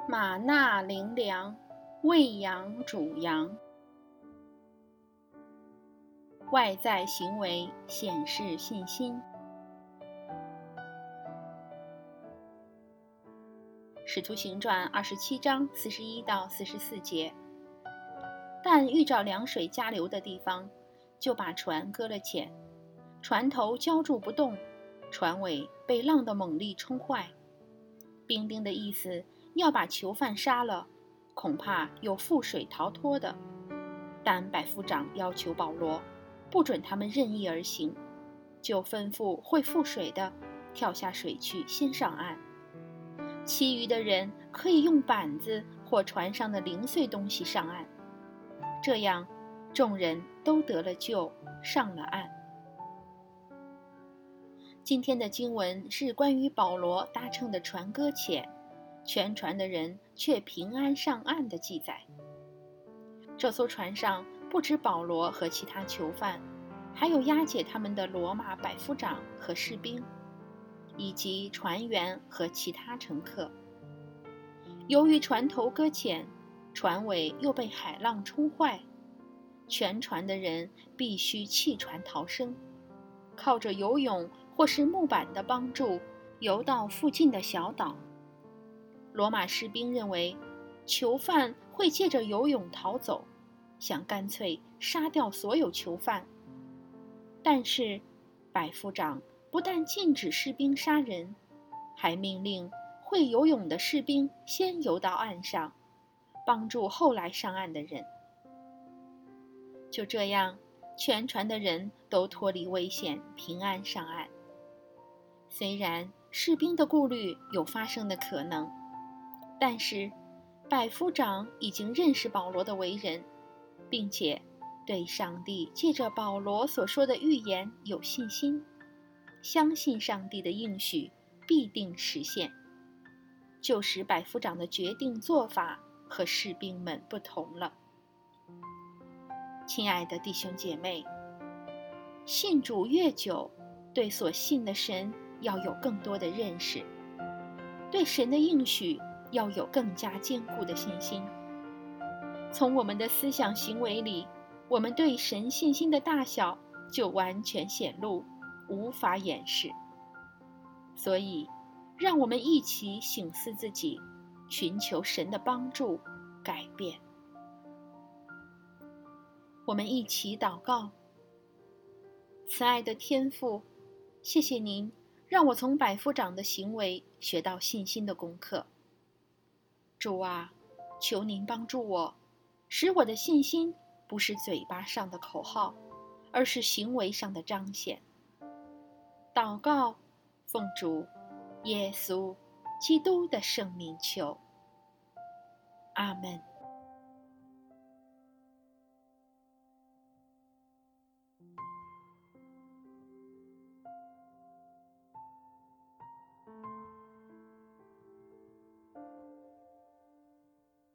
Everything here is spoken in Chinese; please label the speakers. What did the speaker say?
Speaker 1: 马纳灵粮，喂养主羊。外在行为显示信心。使徒行传27章41到44节。但遇着凉水加流的地方，就把船搁了浅，船头浇住不动，船尾被浪的猛力冲坏。兵丁的意思要把囚犯杀了，恐怕有覆水逃脱的。但百夫长要求保罗不准他们任意而行，就吩咐会覆水的跳下水去先上岸，其余的人可以用板子或船上的零碎东西上岸。这样众人都得了救，上了岸。今天的经文是关于保罗搭乘的船搁浅，全船的人却平安上岸的记载。这艘船上不止保罗和其他囚犯，还有押解他们的罗马百夫长和士兵，以及船员和其他乘客。由于船头搁浅，船尾又被海浪冲坏，全船的人必须弃船逃生，靠着游泳或是木板的帮助游到附近的小岛。罗马士兵认为囚犯会借着游泳逃走，想干脆杀掉所有囚犯。但是百夫长不但禁止士兵杀人，还命令会游泳的士兵先游到岸上，帮助后来上岸的人。就这样，全船的人都脱离危险，平安上岸。虽然士兵的顾虑有发生的可能，但是百夫长已经认识保罗的为人，并且对上帝借着保罗所说的预言有信心，相信上帝的应许必定实现，就使百夫长的决定做法和士兵们不同了。亲爱的弟兄姐妹，信主越久，对所信的神要有更多的认识，对神的应许要有更加坚固的信心。从我们的思想行为里，我们对神信心的大小就完全显露，无法掩饰。所以让我们一起省思自己，寻求神的帮助改变。我们一起祷告。慈爱的天父，谢谢您让我从百夫长的行为学到信心的功课。主啊，求您帮助我，使我的信心不是嘴巴上的口号，而是行为上的彰显。祷告，奉主耶稣基督的圣名求。阿们。